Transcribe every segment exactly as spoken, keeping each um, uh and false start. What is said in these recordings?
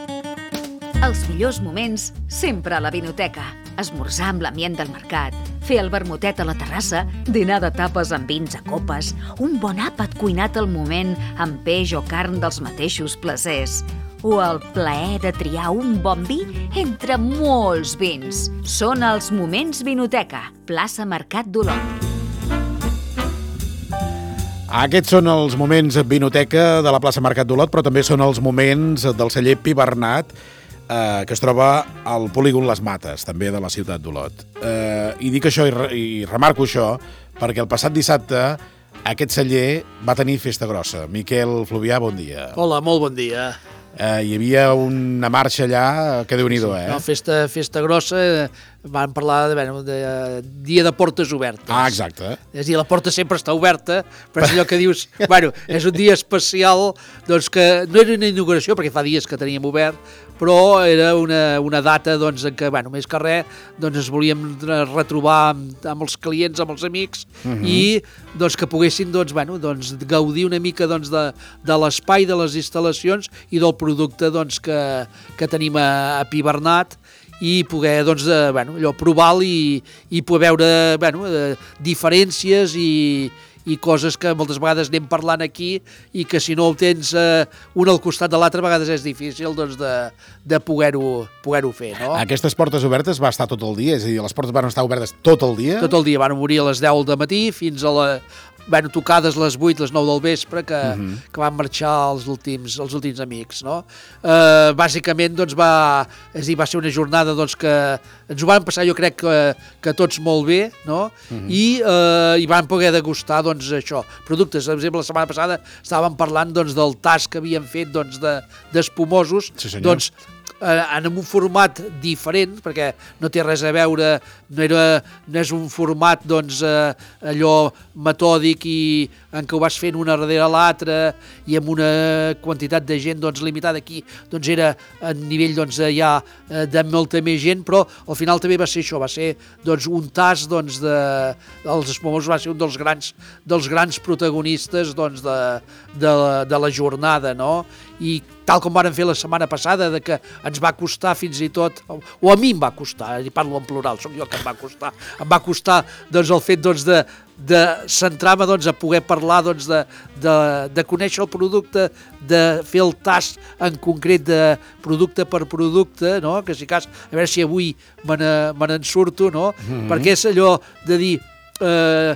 Els millors moments sempre a la vinoteca. Esmorzar amb l'ambient del mercat, fer el vermutet a la terrassa, dinar de tapes amb vins a copes, un bon àpat cuinat al moment amb peix o carn dels mateixos placers, o el plaer de triar un bon vi entre molts vins. Són els Moments Vinoteca, plaça Mercat d'Olot. Aquests són els Moments Vinoteca de la plaça Mercat d'Olot, però també són els moments del celler Pi Bernat, eh, que es troba al polígon Les Mates, també de la ciutat d'Olot. Eh, I dic això i, re, i remarco això perquè el passat dissabte aquest celler va tenir festa grossa. Miquel Fluvià, bon dia. Hola, molt bon dia. Eh, hi havia una marxa allà que Déu-n'hi-do, eh? No, festa, festa grossa, van parlar de, bueno, de dia de portes obertes. Ah, exacte. És a dir, la porta sempre està oberta, però és allò que dius, bueno, és un dia especial, doncs que no era una inauguració, perquè fa dies que teníem obert, però era una, una data doncs, en què, bueno, més que res, doncs ens volíem retrobar amb, amb els clients, amb els amics, uh-huh. i doncs, que poguessin doncs, bueno, doncs, gaudir una mica doncs, de, de l'espai, de les instal·lacions i del producte doncs, que, que tenim a, a Pi Bernat, i poder doncs, eh, bueno, allò, provar-lo i, i poder veure bueno, eh, diferències i, i coses que moltes vegades anem parlant aquí i que si no ho tens eh, un al costat de l'altre a vegades és difícil doncs, de, de poder-ho poder-ho fer. No? Aquestes portes obertes va estar tot el dia? És a dir, les portes van estar obertes tot el dia? Tot el dia, van obrir a les deu del matí fins a la... Bueno, tocades les vuit, les nou del vespre, que, uh-huh. que van marxar els últims, els últims amics, no? Uh, bàsicament, doncs, va, és dir, va ser una jornada doncs, que ens ho van passar, jo crec, que, que tots molt bé, no? Uh-huh. I, uh, i van poder degustar, doncs, això, productes. Per exemple, la setmana passada estàvem parlant, doncs, del tas que havien fet, doncs, de, d'espumosos. Sí, senyor. Doncs, en un format diferent, perquè no té res a veure, no, era, no és un format doncs, eh, allò metòdic i en què ho vas fent una darrere l'altra i amb una quantitat de gent doncs, limitada. Aquí doncs, era a nivell doncs, ja de molta més gent, però al final també va ser això, va ser doncs, un tas doncs, de, dels espumosos, va ser un dels grans, dels grans protagonistes doncs, de, de, de la jornada, no? I tal com varen fer la setmana passada, de que ens va costar fins i tot, o a mi em va costar, i parlo en plural, soc jo que em va costar, em va costar doncs, el fet doncs, de, de centrar-me doncs, a poder parlar, doncs, de, de, de conèixer el producte, de fer el tast en concret de producte per producte, no? Que si cas, a veure si avui me n'en surto, no? Mm-hmm. Perquè és allò de dir... Eh,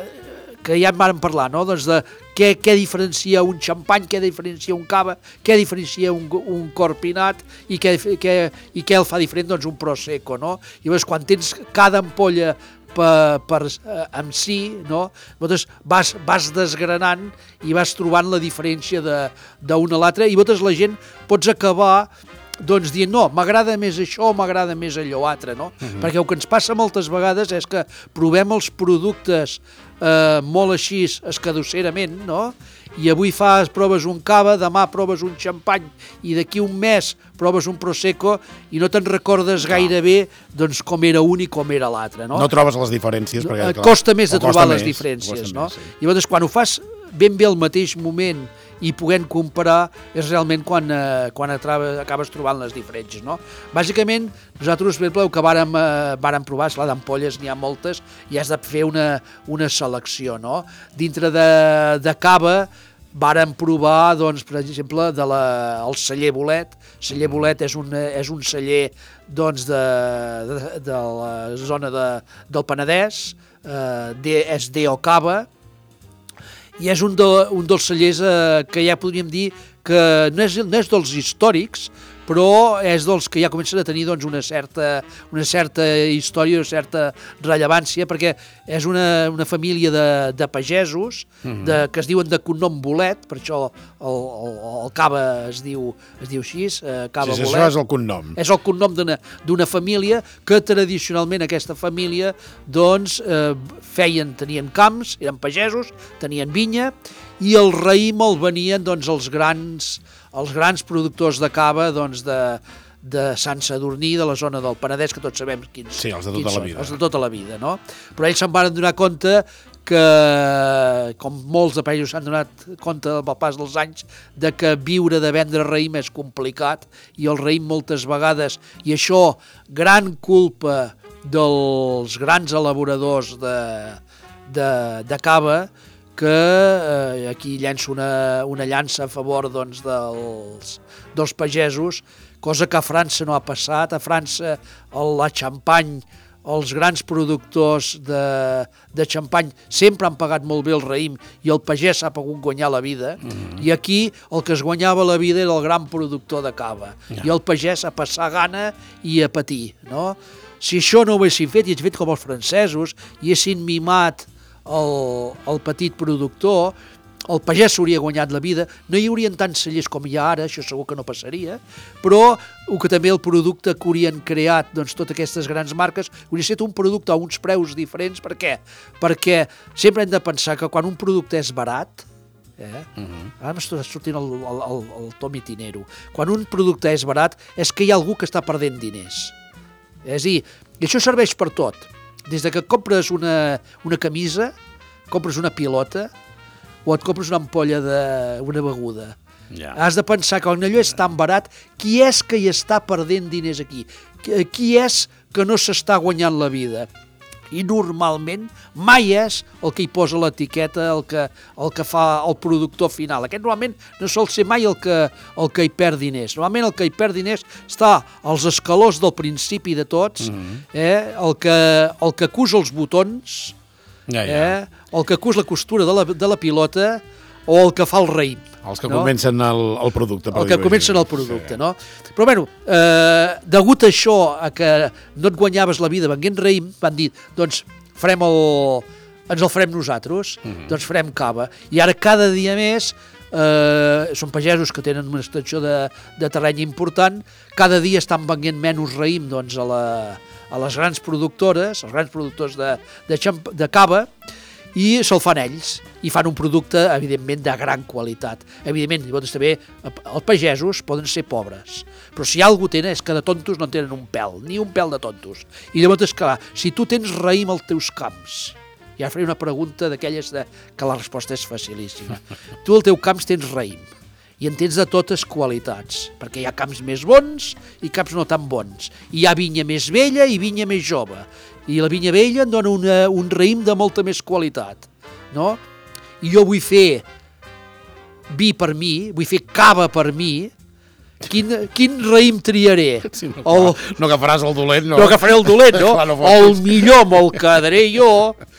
que ja en vàrem parlar, no? Doncs de què, què diferencia un xampany, què diferencia un cava, què diferencia un, un corpinat i què, què, i què el fa diferent doncs, un prosecco, no? I llavors, quan tens cada ampolla per, per, eh, en si, no? Llavors vas, vas desgranant i vas trobant la diferència d'una a l'altra i llavors la gent pots acabar doncs dient, no, m'agrada més això o m'agrada més allò altre, no? Uh-huh. Perquè el que ens passa moltes vegades és que provem els productes eh, molt així escadusserament, no? I avui fas, proves un cava, demà proves un xampany i d'aquí un mes proves un prosecco i no te'n recordes gaire bé doncs, com era un i com era l'altre, no? No trobes les diferències. Perquè, clar, costa més de trobar les més, diferències, no? Més, sí. I llavors, quan ho fas ben bé al mateix moment i podent comparar és realment quan, eh, quan acabes trobant les diferències, no? Bàsicament, nosaltres, per exemple, el que vàrem, eh, vàrem provar, esclar, d'ampolles n'hi ha moltes i has de fer una, una selecció, no? Dintre de, de cava vàrem provar, doncs, per exemple, de la, el celler Bolet. Celler Bolet és un, és un celler doncs, de, de, de la zona de, del Penedès, eh, de, és d'Eo Cava, i és un, de, un dels cellers eh, que ja podríem dir que no és, no és dels històrics, però és dels que ja comencen a tenir doncs, una, certa, una certa història, una certa rellevància, perquè és una, una família de, de pagesos uh-huh. de, que es diuen de cognom Bolet, per això el, el, el cava es diu, es diu així, eh, cava sí, sí, Bolet. Això és el cognom. És el cognom d'una família que tradicionalment aquesta família doncs, eh, feien, tenien camps, eren pagesos, tenien vinya, i el raïm el venien doncs, els grans els grans productors de cava doncs, de, de Sant Sadurní, de la zona del Penedès, que tots sabem quins, sí, els de tota quins la són, vida. els de tota la vida, no? Però ells se'n van donar compte que, com molts de països s'han donat compte pel pas dels anys, de que viure de vendre raïm és complicat i el raïm moltes vegades, i això gran culpa dels grans elaboradors de, de, de cava, que eh, aquí llenço una, una llança a favor doncs, dels, dels pagesos, cosa que a França no ha passat. A França la xampany, els grans productors de, de xampany sempre han pagat molt bé el raïm i el pagès s'ha pogut guanyar la vida, mm-hmm. i aquí el que es guanyava la vida era el gran productor de cava, yeah. i el pagès a passar gana i a patir, no? Si això no ho haguessin fet, i haguessin fet com els francesos, i haguessin mimat el, el petit productor, el pagès s'hauria guanyat la vida, no hi haurien tants cellers com hi ha ara, això segur que no passaria, però el que també el producte que haurien creat, doncs totes aquestes grans marques, hauria estat un producte a uns preus diferents. Per què? Perquè sempre hem de pensar que quan un producte és barat, eh? uh-huh. ara m'està sortint el, el, el, el Tomi Tinero, quan un producte és barat és que hi ha algú que està perdent diners. És a dir, i això serveix per tot, des de que compres una, una camisa, compres una pilota, o et compres una ampolla d'una beguda. Yeah. Has de pensar que quan allò és tan barat, qui és que hi està perdent diners aquí? Qui és que no s'està guanyant la vida? I normalment mai és el que hi posa l'etiqueta, el que, el que fa el productor final. Aquest normalment no sol ser mai el que, el que hi perd diners. Normalment el que hi perd diners està als escalons del principi de tots, mm-hmm. eh? el, que, el que acusa els botons, Ja, ja. Eh? el que cus la costura de la, de la pilota o el que fa el raïm. Els que no? comencen el, el producte. El que comencen el producte, sí. no? Però bueno, eh, degut a això, a que no et guanyaves la vida venent raïm, van dir, doncs farem el, ens el farem nosaltres, mm-hmm. doncs farem cava. I ara cada dia més, eh, són pagesos que tenen una extensió de, de terreny important, cada dia estan venent menys raïm doncs, a la... a les grans productores, els grans productors de, de, xamp, de cava, i se'l fan ells, i fan un producte, evidentment, de gran qualitat. Evidentment, llavors també, els pagesos poden ser pobres, però si algú tenen és que de tontos no tenen un pèl, ni un pèl de tontos. I llavors, és clar, si tu tens raïm als teus camps, ja faré una pregunta d'aquelles de, que la resposta és facilíssima. Tu al teu camps tens raïm, i en tens de totes qualitats, perquè hi ha camps més bons i camps no tan bons. Hi ha vinya més vella i vinya més jove, i la vinya vella en dona una, un raïm de molta més qualitat, no? I jo vull fer vi per mi, vull fer cava per mi, quin, quin raïm triaré? Sí, no, el, no agafaràs el dolent, no? No agafaré el dolent, no? Clar, no el millor me'l quedaré jo,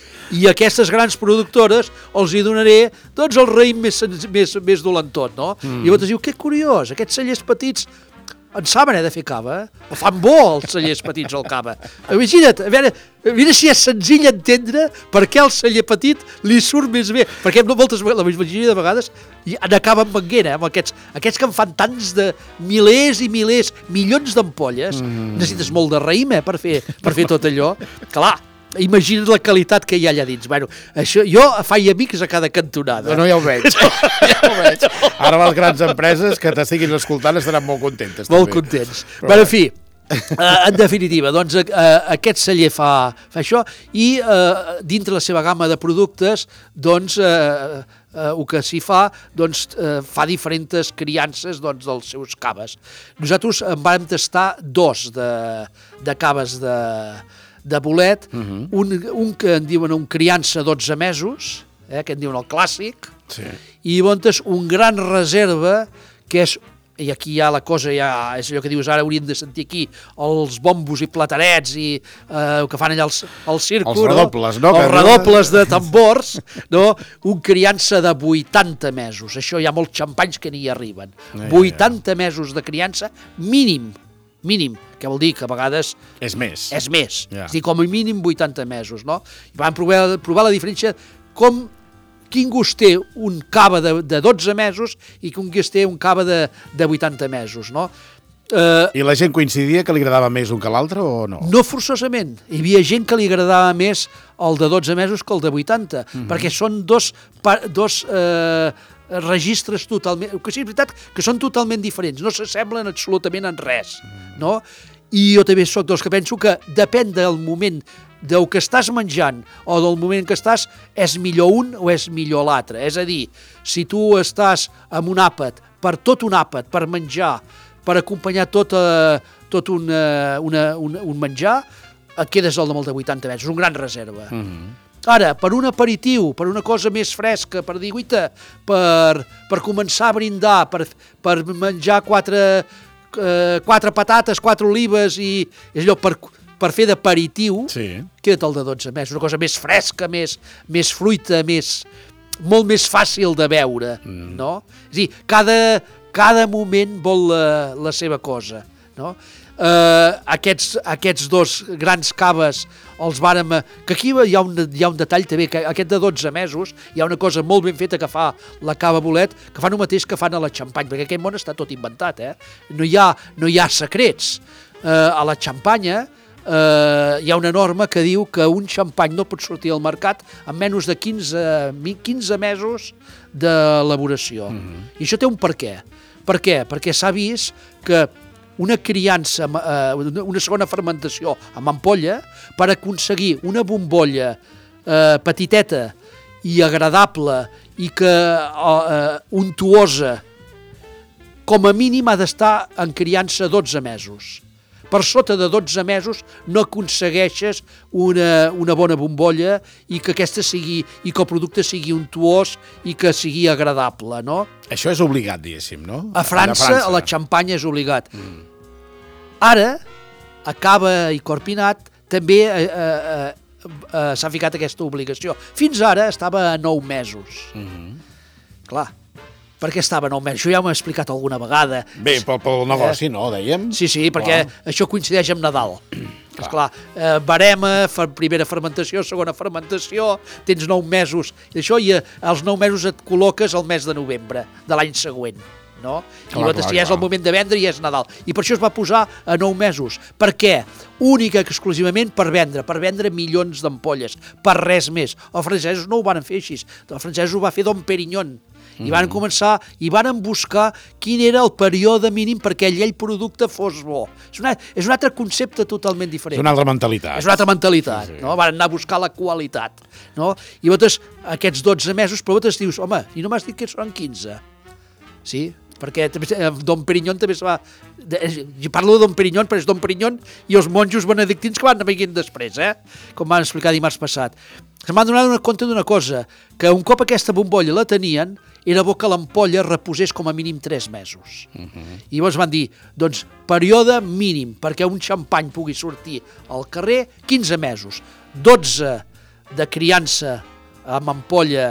i aquestes grans productores els hi donaré doncs, el raïm més, més, més dolentot, no? Mm. I llavors diu, que curiós, aquests cellers petits en saben, eh, de fer cava, eh? Fan bo els cellers petits al cava. Imagina't, a veure, mira si és senzill entendre per què el celler petit li surt més bé, perquè moltes vegades, la majoria de vegades n'acaben venguent, eh, amb aquests, aquests que en fan tants de milers i milers, milions d'ampolles, mm. necessites molt de raïm, eh, per fer, per fer tot allò. Clar, imagina't la qualitat que hi ha allà dins. Bueno, això, jo faig amics a cada cantonada. No, no, ja ho veig. Ja ho veig. Ara les grans empreses que t'estiguin escoltant estaran molt contentes. Molt també. contents. Però bueno, en fi, uh, en definitiva, doncs, uh, aquest celler fa, fa això i uh, dintre la seva gamma de productes, doncs, uh, uh, el que s'hi fa, doncs, uh, fa diferents criances doncs, dels seus caves. Nosaltres en vam tastar dos de, de caves de... de bolet, uh-huh. un, un que en diuen un criança dotze mesos, eh, que en diuen el clàssic, sí. i llavors un gran reserva, que és, i aquí ja la cosa ja és allò que dius, ara hauríem de sentir aquí els bombos i platarets i eh, el que fan allà al, al circo, els redobles, no? no? Els redobles de tambors, no? Un criança de vuitanta mesos, això hi ha molts xampanys que n'hi arriben, ja, vuitanta ja, ja. mesos de criança mínim, mínim, que vol dir que a vegades... És més. És més. Yeah. És a dir, com a mínim vuitanta mesos, no? I vam provar, provar la diferència com quin gust té un cava de, de dotze mesos i quin gust té un cava de, de vuitanta mesos, no? Uh, I la gent coincidia que li agradava més un que l'altre o no? No forçosament. Hi havia gent que li agradava més el de dotze mesos que el de vuitanta, mm-hmm. perquè són dos... dos eh, registres totalment, que sí, és veritat que són totalment diferents, no s'assemblen absolutament en res, no? I jo també soc dels que penso que depèn del moment del que estàs menjant o del moment que estàs, és millor un o és millor l'altre. És a dir, si tu estàs amb un àpat, per tot un àpat, per menjar, per acompanyar tot, a, tot un, una, un, un menjar, et quedes al de vuitanta metres, un gran reserva. Mm-hmm. Ara, per un aperitiu, per una cosa més fresca, per dir, guita, per, per començar a brindar, per, per menjar quatre, eh, quatre patates, quatre olives i és allò per... per fer d'aperitiu, sí. Queda't el de dotze mesos, una cosa més fresca, més, més fruita, més, molt més fàcil de veure, mm. no? És a dir, cada, cada moment vol la, la seva cosa, no? Uh, aquests, aquests dos grans caves els vàrem... Que aquí hi ha, un, hi ha un detall també, que aquest de dotze mesos hi ha una cosa molt ben feta que fa la cava Bolet, que fan el mateix que fan a la Xampany, perquè aquest món està tot inventat, eh? No hi ha, no hi ha secrets. Uh, a la Xampanya Uh, hi ha una norma que diu que un xampany no pot sortir al mercat en menys de quinze, quinze mesos d'elaboració. Mm-hmm. I això té un per què. Per què? Perquè s'ha vist que una criança, uh, una segona fermentació amb ampolla, per aconseguir una bombolla uh, petiteta i agradable i que uh, untuosa, com a mínim ha d'estar en criança dotze mesos. Per sota de dotze mesos no aconsegueixes una, una bona bombolla i que aquesta sigui, i que el producte sigui untuós i que sigui agradable, no? Això és obligat, diguéssim, no? A França, a, França. a la Xampanya és obligat. Mm. Ara, a Cava i Corpinat, també eh, eh, eh, s'ha ficat aquesta obligació. Fins ara estava a nou mesos. Mm-hmm. Clar. Per què estava nou mesos? Això ja m'ho he explicat alguna vegada. Bé, pel, pel negoci, eh? No, dèiem? Sí, sí, perquè oh. això coincideix amb Nadal. Esclar, eh, barema, primera fermentació, segona fermentació, tens nou mesos, i això, i als nou mesos et col·loques al mes de novembre de l'any següent. No? Clar, I clar, si és el moment de vendre i és Nadal. I per això es va posar a nou mesos. Per què? Única i exclusivament per vendre, per vendre milions d'ampolles, per res més. Els francesos no ho van fer així, els francesos ho va fer Dom Perignon. I van començar, i van buscar quin era el període mínim perquè aquell producte fos bo. És, una, és un altre concepte totalment diferent. És una altra mentalitat. És una altra mentalitat, sí, sí. No? Van anar a buscar la qualitat. No? I vosaltres, aquests dotze mesos, però vosaltres dius, home, i no m'has dit que són quinze. Sí? Perquè Dom Perignon també es va... Jo parlo de Dom Perignon, però és Dom Perignon i els monjos benedictins que van venint després, eh? Com van explicar dimarts passat. Se'n van donar compte d'una cosa, que un cop aquesta bombolla la tenien, era bo que l'ampolla reposés com a mínim tres mesos. Uh-huh. I llavors van dir, doncs, període mínim, perquè un xampany pugui sortir al carrer, quinze mesos. dotze de criança amb ampolla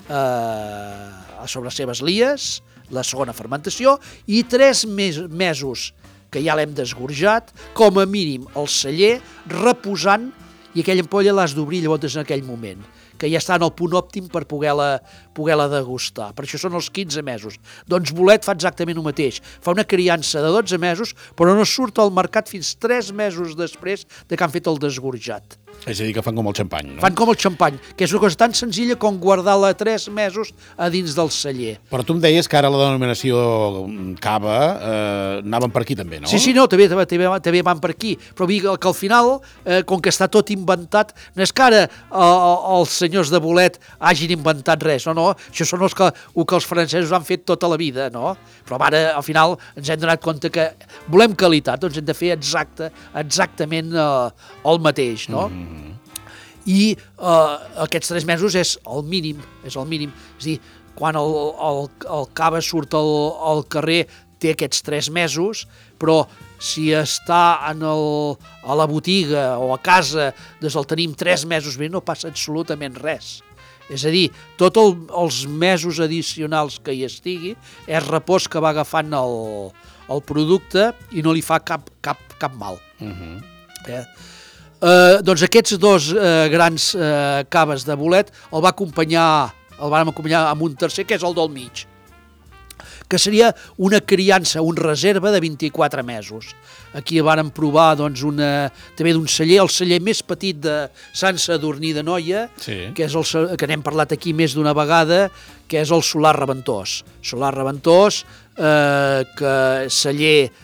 eh, sobre les seves lies, la segona fermentació, i tres mes, mesos que ja l'hem desgorjat, com a mínim el celler, reposant, i aquella ampolla l'has d'obrir llavors en aquell moment, que ja està en el punt òptim per poder-la poder-la degustar. Per això són els quinze mesos. Doncs Bolet fa exactament el mateix. Fa una criança de dotze mesos, però no surt al mercat fins tres mesos després de que han fet el desgorjat. És a dir, que fan com el xampany, no? Fan com el xampany, que és una cosa tan senzilla com guardar-la tres mesos a dins del celler. Però tu em deies que ara la denominació cava eh, anaven per aquí també, no? Sí, sí, no, també, també, també van per aquí. Però que al final, eh, com que està tot inventat, no és que ara eh, els senyors de Bolet hagin inventat res, no, no, això són els que, el que els francesos han fet tota la vida, no? Però ara, al final, ens hem donat compte que volem qualitat, doncs hem de fer exacte, exactament eh, el mateix, no? Mm. I eh, aquests tres mesos és el mínim, és el mínim. És a dir, quan el, el, el cava surt al, al carrer té aquests tres mesos, però si està en el, a la botiga o a casa, doncs el tenim tres mesos bé, no passa absolutament res. És a dir, tots el, els mesos addicionals que hi estigui és repòs que va agafant el, el producte i no li fa cap, cap, cap mal. Uh-huh. Eh? Uh, doncs aquests dos uh, grans uh, caves de Bolet el va acompanyar, el van acompanyar amb un tercer, que és el del mig, que seria una criança, un reserva de vint-i-quatre mesos. Aquí vàrem provar doncs, una, també d'un celler, el celler més petit de Sant Sadurní de Noia, sí. que, és el, que n'hem parlat aquí més d'una vegada, que és el Solar Reventós. Solar Reventós, eh, que celler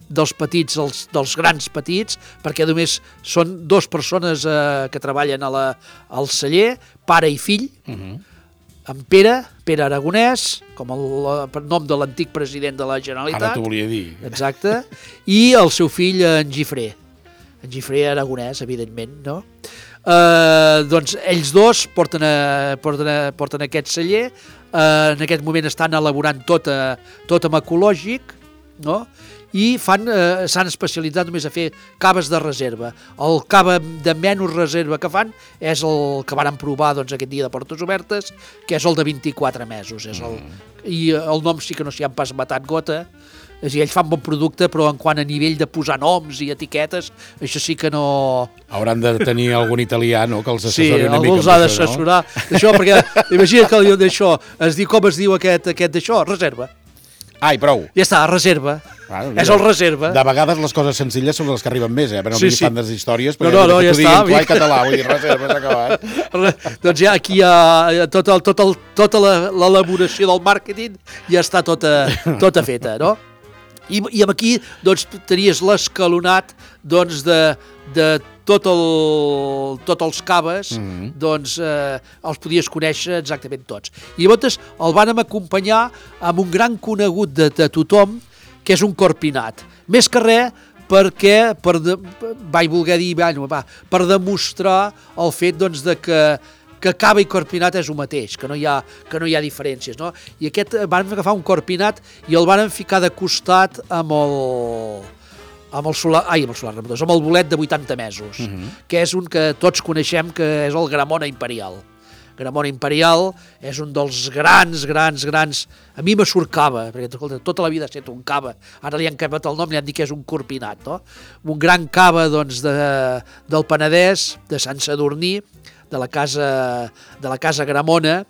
dels petits als, dels grans petits, perquè només són dues persones eh, que treballen a la, al celler, pare i fill, uh-huh. en Pere, Pere Aragonès, com el, el nom de l'antic president de la Generalitat. Ara t'ho volia dir. Exacte. I el seu fill, en Gifré. En Gifré Aragonès, evidentment, no? Eh, doncs ells dos porten, a, porten, a, porten aquest celler, eh, en aquest moment estan elaborant tot, a, tot amb ecològic, no? I fan, eh, s'han especialitzat només a fer caves de reserva. El cava de menys reserva que fan és el que varen provar doncs, aquest dia de Portes Obertes, que és el de vint-i-quatre mesos. És el, mm. I el nom sí que no s'hi han pas matat gota. És a dir, ells fan bon producte, però en quant a nivell de posar noms i etiquetes, això sí que no... Hauran de tenir algun italià, no?, que els assessori sí, una mica. Sí, algú els ha d'assessorar no? D'això, perquè imagina que el d'això es diu com es diu aquest, aquest d'això, reserva. Ai, prou. Ja està, reserva. Ah, és el reserva. De vegades les coses senzilles són les que arriben més, eh? Però no sí, sí. Fan des d'històries, perquè no, no, no, ja t'ho diguin clar i català, vull dir, reserva, s'ha acabat. Doncs ja aquí hi ha tot el, tot el, tota l'elaboració del màrqueting ja està tota, tota feta, no? I, i aquí doncs, tenies l'escalonat doncs, de, de tot el, tots els caves, mm-hmm. doncs eh, els podies conèixer exactament tots. I llavors el vàrem acompanyar amb un gran conegut de, de tothom, que és un corpinat. Més que res perquè, per de, vaig voler dir, bueno, va, per demostrar el fet doncs, de que que cava i corpinat és el mateix, que no hi ha, que no hi ha diferències, no? I aquest van agafar un corpinat i el van ficar de costat amb el amb el solar, ai, amb el solar, amb el bolet de vuitanta mesos, uh-huh. que és un que tots coneixem que és el Gramona Imperial. Gramona Imperial és un dels grans, grans, grans... A mi me surt cava, perquè escolta, tota la vida ha estat un cava. Ara li han canviat el nom, li han dit que és un corpinat, no? Un gran cava, doncs, de, del Penedès, de Sant Sadurní, de la casa, de la casa Gramona,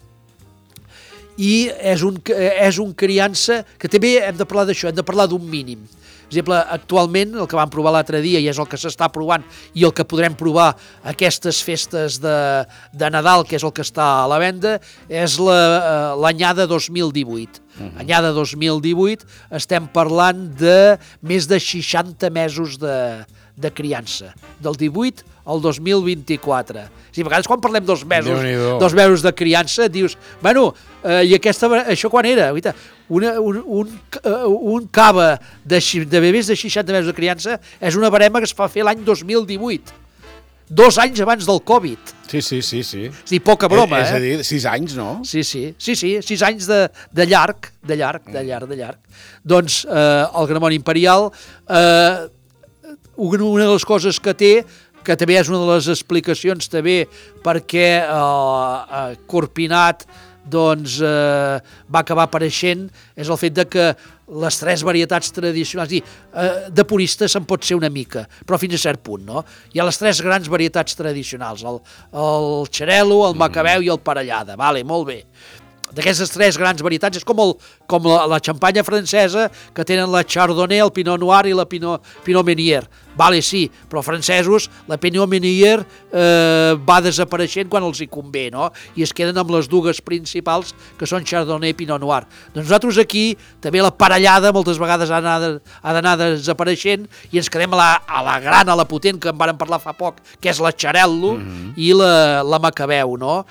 i és un, és un criança que també hem de parlar d'això, hem de parlar d'un mínim. Per exemple, actualment, el que vam provar l'altre dia i és el que s'està provant i el que podrem provar aquestes festes de, de Nadal, que és el que està a la venda, és l'anyada dos mil divuit. Uh-huh. Anyada dos mil divuit, estem parlant de més de seixanta mesos de, de criança, del divuit al dos mil vint-i-quatre. Si a vegades quan parlem dels mesos, dos mesos de criança, dius, bueno, eh, i aquesta, això quan era? Una, un, un, un cava de, de bebès de seixanta mesos de criança és una barema que es fa fer l'any dos mil divuit. Dos anys abans del Covid. Sí, sí, sí, sí. És dir, poca broma, eh? És a dir, sis anys, no? Sí, sí, sí, sí, sis anys de, de llarg, de llarg, de llarg, de llarg. Doncs eh, el Gramona Imperial, eh, una de les coses que té, que també és una de les explicacions també perquè eh, eh, Corpinat doncs, eh, va acabar apareixent, és el fet de que les tres varietats tradicionals, dir, eh, de purista se'n pot ser una mica, però fins a cert punt, no? Hi ha les tres grans varietats tradicionals, el, el xarel·lo, el macabeu i el parellada, vale, molt bé. D'aquestes tres grans varietats és com, el, com la, la xampanya francesa, que tenen la Chardonnay, el Pinot Noir i la Pinot, Pinot Meunier. Vale, sí, però francesos, la Pinot Meunier eh, va desapareixent quan els hi convé, no? I es queden amb les dues principals, que són Chardonnay i Pinot Noir. Doncs nosaltres aquí, també la parellada, moltes vegades ha d'anar desapareixent, i ens quedem a la, a la gran, a la potent, que en vàrem parlar fa poc, que és la Xarel·lo mm-hmm. i la, la Macabeu, no?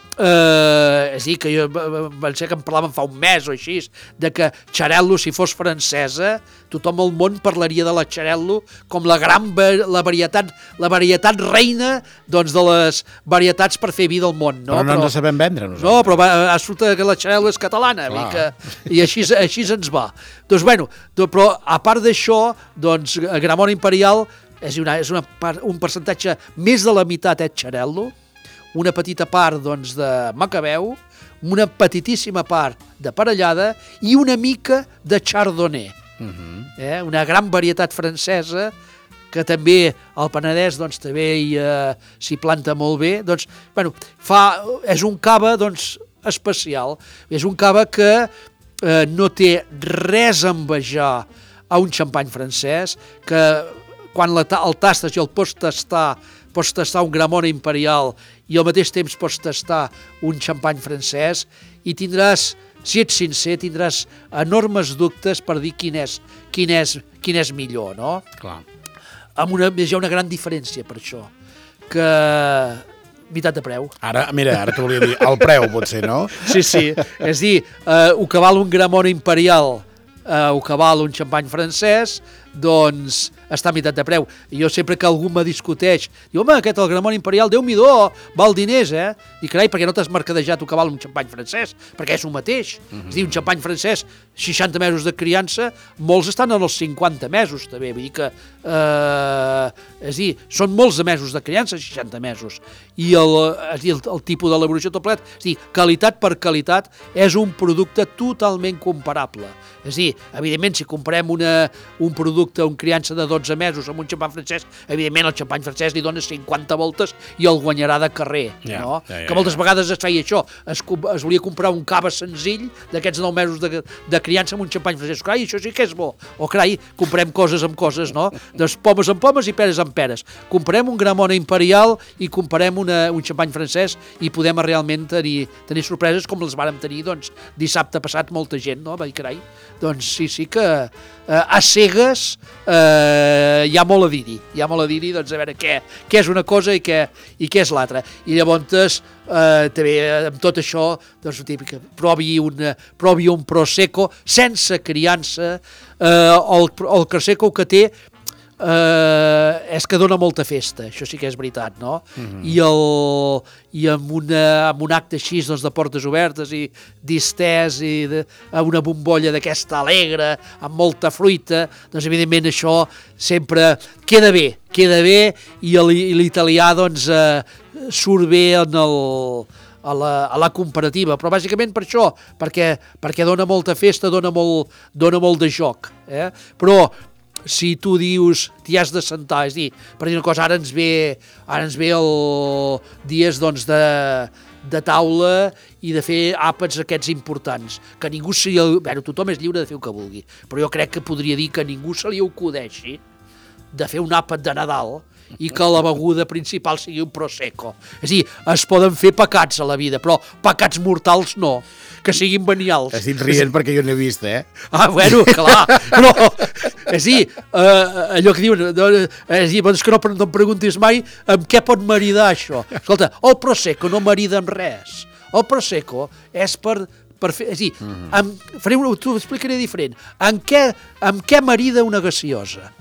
Uh, és a dir, que jo pensé que en parlàvem fa un mes o així, de que Xarel·lo, si fos francesa, tothom al món parlaria de la Xarel·lo com la gran la varietat, la varietat reina doncs, de les varietats per fer vi del món. No? Però no però, ens sabem vendre, nosaltres. No, però va, resulta que la Xarel·lo és catalana, i, que, i així, així ens va. Doncs, bueno, però a part d'això, doncs, Gramona Imperial és, una, és una, un percentatge més de la meitat és Xarel·lo, una petita part doncs, de Macabeu, una petitíssima part de parellada i una mica de Chardonnay. Uh-huh. eh? Una gran varietat francesa que també al Penedès doncs, també hi, eh, s'hi planta molt bé. Doncs, bueno, fa, és un cava doncs, especial. És un cava que eh, no té res a envejar a un xampany francès, que quan la, el tastes i el pots tastar, pots tastar un Gramona Imperial i al mateix temps pots tastar un xampany francès i tindràs si ets sincer, tindràs enormes dubtes per dir quin és, quin és, quin és millor, no? Clar. Amb una, hi ha una gran diferència per això, que meitat de preu. Ara, mira, ara t'ho volia dir, el preu potser, no? Sí, sí, és dir, eh, el que val un Gramona Imperial, eh, el que val un xampany francès, doncs està a meitat de preu. I jo sempre que algú me discuteix, diu, home, aquest el Gramona Imperial, Déu-m'hi-do, val diners, eh? I carai, perquè no t'has mercadejat el que val un xampany francès? Perquè és el mateix. Mm-hmm. És a dir, un xampany francès, seixanta mesos de criança, molts estan en els cinquanta mesos, també. Vull dir que, eh, és a dir, són molts de mesos de criança, seixanta mesos. I el, és a dir, el, el tipus d'elaboració tot plegat, és a dir, qualitat per qualitat, és un producte totalment comparable. És a dir, evidentment, si comprem una, un producte, un criança de dotze mesos amb un xampany francès, evidentment el xampany francès li dona cinquanta voltes i el guanyarà de carrer, ja, no? Ja, ja, que moltes ja. vegades es feia això, es, es volia comprar un cava senzill d'aquests nou mesos de, de criança amb un xampany francès. Carai, això sí que és bo. O carai, comprem coses amb coses, no? Doncs pomes amb pomes i peres amb peres. Comprem un Gramona Imperial i comprem una, un xampany francès i podem realment tenir, tenir sorpreses com les vàrem tenir, doncs, dissabte passat molta gent, no? Va dir, carai, doncs sí, sí que eh, a cegues eh, hi ha molt a dir-hi, hi ha molt a dir-hi, doncs a veure què, què és una cosa i què, i què és l'altra. I llavors, eh, també amb tot això, doncs típic, provi, una, provi un Prosecco sense criança, eh, el, el Prosecco que té Uh, és que dona molta festa, això sí que és veritat, no? Mm-hmm. I, el, i amb, una, amb un acte així doncs, de portes obertes i distès i de, amb una bombolla d'aquesta alegre, amb molta fruita, doncs evidentment això sempre queda bé, queda bé i l'italià doncs uh, surt bé en el... A la, a la comparativa, però bàsicament per això, perquè, perquè dona molta festa, dona molt, dona molt de joc, eh? Però si tu dius, t'hi has de sentar, és dir, per dir una cosa, ara ens ve, ara ens ve el dies doncs, de, de taula i de fer àpats aquests importants, que ningú seria... Bé, tothom és lliure de fer el que vulgui, però jo crec que podria dir que ningú se li acudeixi de fer un àpat de Nadal i que la beguda principal sigui un Prosecco. És a dir, es poden fer pecats a la vida, però pecats mortals no, que siguin venials. Has dit rient perquè jo n'he vist, eh? Ah, bueno, clar, però, és a dir, eh, allò que diuen, és a dir, doncs que no, no em preguntis mai amb què pot maridar això. Escolta, el Prosecco no marida amb res. El Prosecco és per... per fer, és a dir, mm-hmm. amb, faré una, t'ho explicaré diferent. En què, en què marida una gaseosa?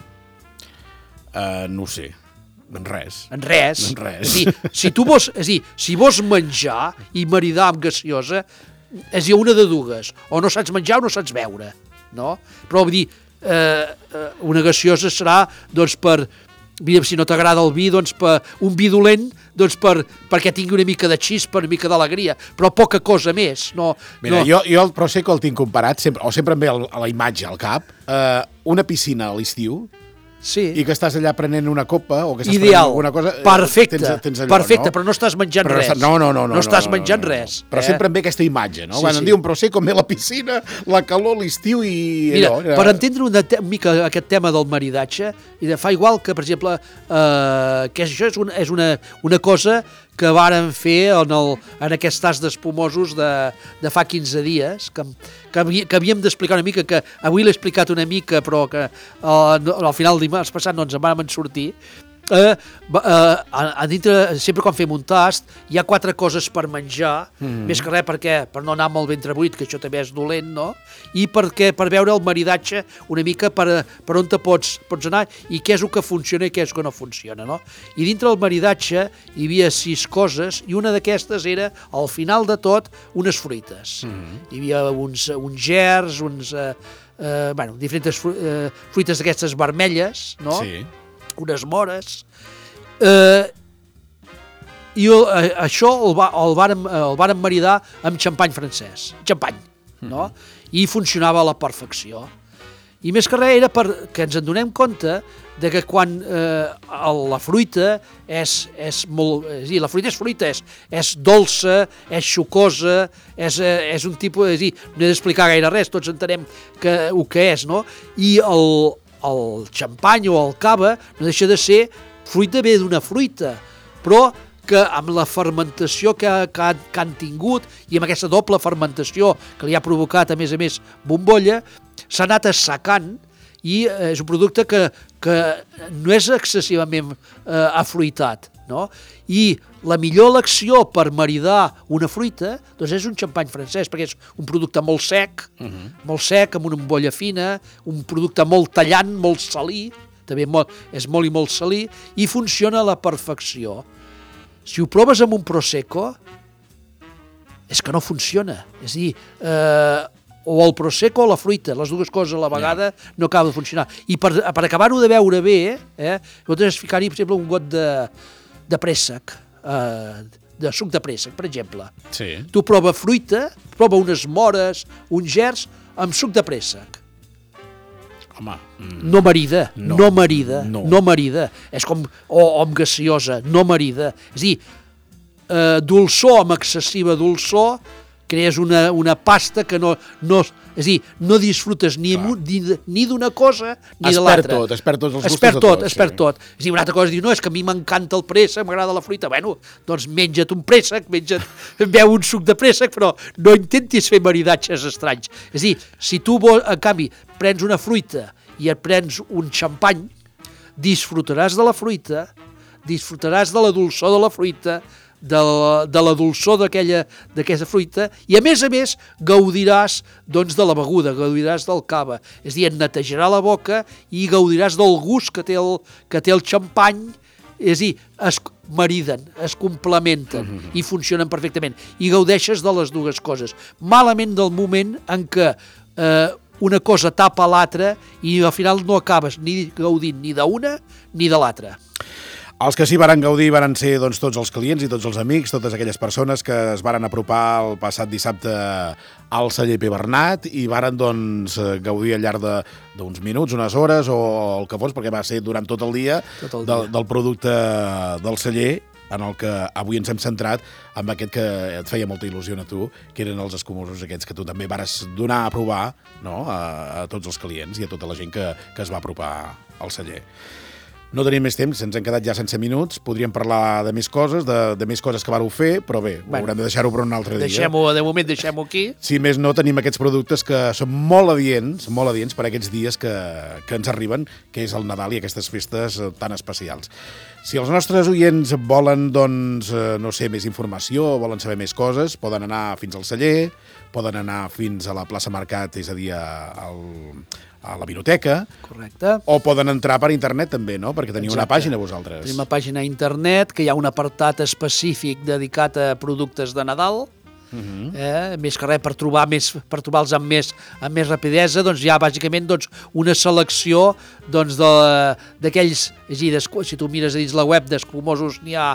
Uh, no ho sé, en res. En res. En res. És a dir, si tu vols, és a dir, si vols menjar i maridar amb gaseosa, és a dir, una de dues, o no saps menjar o no saps beure, no? Però vull dir, eh, una gaseosa serà, doncs, per, si no t'agrada el vi, doncs, per un vi dolent, doncs, per, perquè tingui una mica de xispa, una mica d'alegria, però poca cosa més. No, Mira, no. Jo, jo el Prosecco el tinc comparat, sempre, o sempre em ve a la imatge al cap, eh, una piscina a l'estiu, sí. i que estàs allà prenent una copa o que estàs Ideal. prenent alguna cosa... Perfecte, tens, tens allò, perfecte, no? però no estàs menjant però res. No, no, no. No, no estàs no, menjant no, no, no. res. Però eh? sempre em ve aquesta imatge, no? Sí, Quan sí. em diu un Prosecco, em ve la piscina, la calor, l'estiu i... Mira, allò, per entendre una, te una mica aquest tema del maridatge, i de fa igual que, per exemple, eh, que això és, una, és una, una cosa que varen fer en, el, en aquests tas d'espumosos de, de fa quinze dies, que, que, que havíem d'explicar una mica, que avui l'he explicat una mica, però que eh, al final dimarts passat no ens en vam sortir. Eh, eh, a dintre, sempre quan fem un tast, hi ha quatre coses per menjar, mm. més que res perquè, per no anar amb el ventre buit, que això també és dolent, no? I perquè, per veure el maridatge una mica per, per on te pots, pots anar i què és el que funciona i què és el que no funciona, no? I dintre del maridatge hi havia sis coses i una d'aquestes era, al final de tot, unes fruites. Mm. Hi havia uns, uns gers, uns... Eh, eh, bueno, diferents fru eh, fruites d'aquestes vermelles, no? Sí. Unes mores, eh, i el, eh, això el, va, el, vàrem, el vàrem maridar amb xampany francès, xampany, no? Mm-hmm. I funcionava a la perfecció. I més que res era perquè ens en donem compte de que quan eh, la fruita és, és molt... És a dir, la fruita és fruita, és, és dolça, és sucosa, és, és un tipus... És a dir, no he d'explicar gaire res, tots entenem que, el que és, no? I el, el xampany o el cava no deixa de ser fruita bé d'una fruita, però que amb la fermentació que, que, que han tingut i amb aquesta doble fermentació que li ha provocat, a més a més, bombolla, s'ha anat assecant i és un producte que, que no és excessivament eh, afruitat, no? I la millor elecció per maridar una fruita doncs és un xampany francès, perquè és un producte molt sec, uh-huh. molt sec, amb una bombolla fina, un producte molt tallant, molt salí, també molt, és molt i molt salí, i funciona a la perfecció. Si ho proves amb un Prosecco, és que no funciona. És a dir, eh, o el Prosecco o la fruita, les dues coses a la vegada yeah. no acaba de funcionar. I per, per acabar-ho de veure bé, eh, nosaltres ficar-hi, per exemple, un got de, de préssec, eh, de suc de préssec, per exemple. Sí. Tu prova fruita, prova unes mores, uns gerds, amb suc de préssec. Home, mm. No marida, no, no marida, no. no marida. És com, o, o amb gaseosa, no marida. És a dir, eh, dolçor amb excessiva dolçor, crees una, una pasta que no, no, és a dir, no disfrutes ni, ni, ni d'una cosa ni es de l'altra. Tot, es perd tots els es gustos perd de tot, tot. Es perd sí. tot. És a dir, una altra cosa és dir, no, és que a mi m'encanta el préssec, m'agrada la fruita. Bueno, doncs menja't un préssec, menja't, beu un suc de préssec, però no intentis fer maridatges estranys. És a dir, si tu, vol, en canvi, prens una fruita i et prens un xampany, disfrutaràs de la fruita, disfrutaràs de la dolçor de la fruita, de la, de la dolçor d'aquesta fruita, i a més a més gaudiràs doncs, de la beguda, gaudiràs del cava. És a dir, et netejarà la boca i gaudiràs del gust que té el, que té el xampany. És a dir, es mariden, es complementen mm-hmm. i funcionen perfectament. I gaudeixes de les dues coses. Malament del moment en què eh, una cosa tapa l'altra i al final no acabes ni gaudint ni d'una ni de l'altra. Els que sí varen gaudir varen ser doncs, tots els clients i tots els amics, totes aquelles persones que es varen apropar el passat dissabte al celler Pi Bernat i varen doncs, gaudir al llarg d'uns minuts, unes hores o el que fos, perquè va ser durant tot el dia, tot el dia. Del, del producte del celler, en el que avui ens hem centrat amb aquest que et feia molta il·lusió a tu, que eren els escumosos aquests que tu també vares donar a provar, no? a, a tots els clients i a tota la gent que, que es va apropar al celler. No tenim més temps, ens hem quedat ja sense minuts, podríem parlar de més coses, de, de més coses que vareu fer, però bé, bueno, haurem de deixar-ho per un altre dia. Deixem-ho, de moment deixem-ho aquí. Si més no, tenim aquests productes que són molt adients, molt adients per a aquests dies que, que ens arriben, que és el Nadal i aquestes festes tan especials. Si els nostres oients volen, doncs, no sé, més informació, volen saber més coses, poden anar fins al celler, poden anar fins a la plaça Mercat, és a dir, al... a la Vinoteca. Correcte. O poden entrar per internet també, no? Perquè teniu Exacte. Una pàgina vosaltres. Tenim una pàgina a internet que hi ha un apartat específic dedicat a productes de Nadal. Uh-huh. eh? Més que res per trobar més, per trobar-los amb més, amb més rapidesa, doncs hi ha bàsicament doncs, una selecció doncs, d'aquells, és a dir, si tu mires a dins la web d'escumosos n'hi ha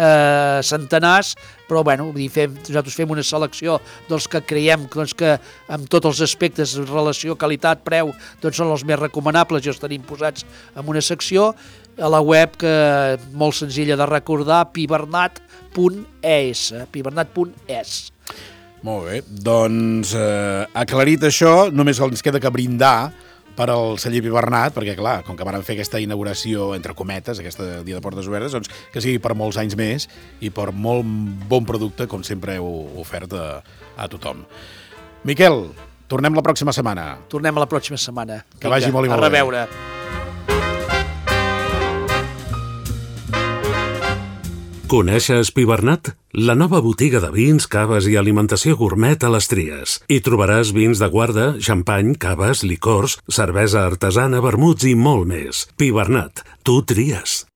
eh, centenars, però bueno, fem, nosaltres fem una selecció dels que creiem doncs, que amb tots els aspectes, relació, qualitat, preu, doncs són els més recomanables i els tenim posats en una secció a la web que molt senzilla de recordar, pibernat punt es, pibernat punt es. Molt bé, doncs eh, aclarit això, només ens queda que brindar per al celler Pi Bernat, perquè clar, com que van fer aquesta inauguració entre cometes, aquesta dia de portes obertes, doncs que sigui per molts anys més i per molt bon producte, com sempre heu ofert a, a tothom. Miquel, tornem la pròxima setmana. Tornem a la pròxima setmana. Que Vinga, vagi molt i molt bé. A reveure. Coneixes Pi Bernat? La nova botiga de vins, caves i alimentació gourmet a les Tries. Hi trobaràs vins de guarda, xampany, caves, licors, cervesa artesana, vermuts i molt més. Pi Bernat, tu tries.